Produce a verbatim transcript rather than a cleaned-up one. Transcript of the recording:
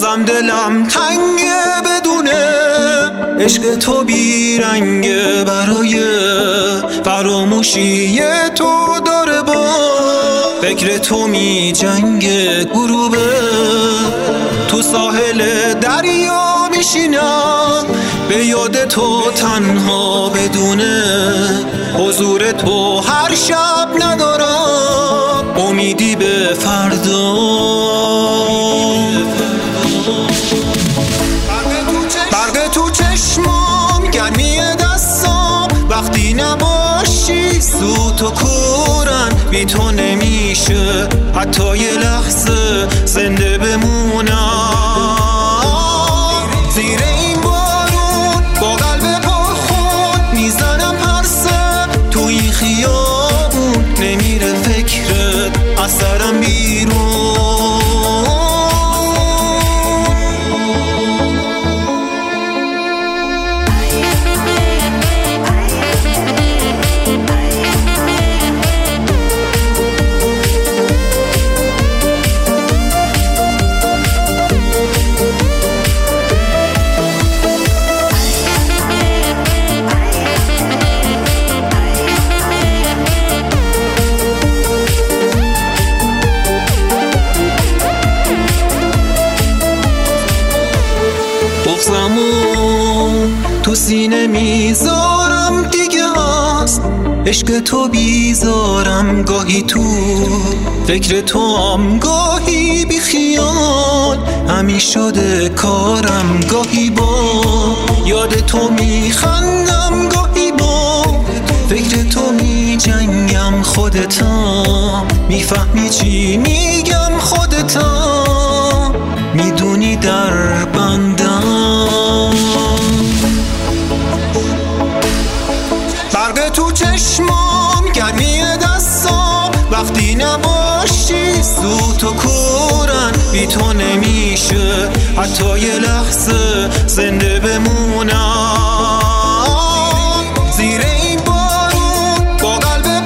بازم دلم تنگه بدونه عشق تو بیرنگه، برای فراموشی تو داره با فکر تو می جنگه. غروبه تو ساحل دریا میشینم، به یاد تو تنها بدونه حضور تو هر شب ندارم امیدی به فردا. برق تو چشمام، گرمی دستام، وقتی نباشی سوت و کورن، بی تو نمیشه حتی یه لحظه زنده بمونم. زیر این بارون با قلب پرخون میزنم پرسه، تو این خیابون نمیره فکرت از سرم بیرون. بغضمو تو سینه میذارم دیگه هست، عشق تو بیزارم گاهی تو فکر تو هم، گاهی بی خیال همین شده کارم، گاهی با یاد تو میخندم، گاهی با فکر تو میجنگم. خودتم میفهمی چی میگم، خودتم میدونی در بندم. برق تو چشمام، گرمی دستام، وقتی نباشی سوت و کورن، بی تو نمیشه حتی یه لحظه زنده بمونم.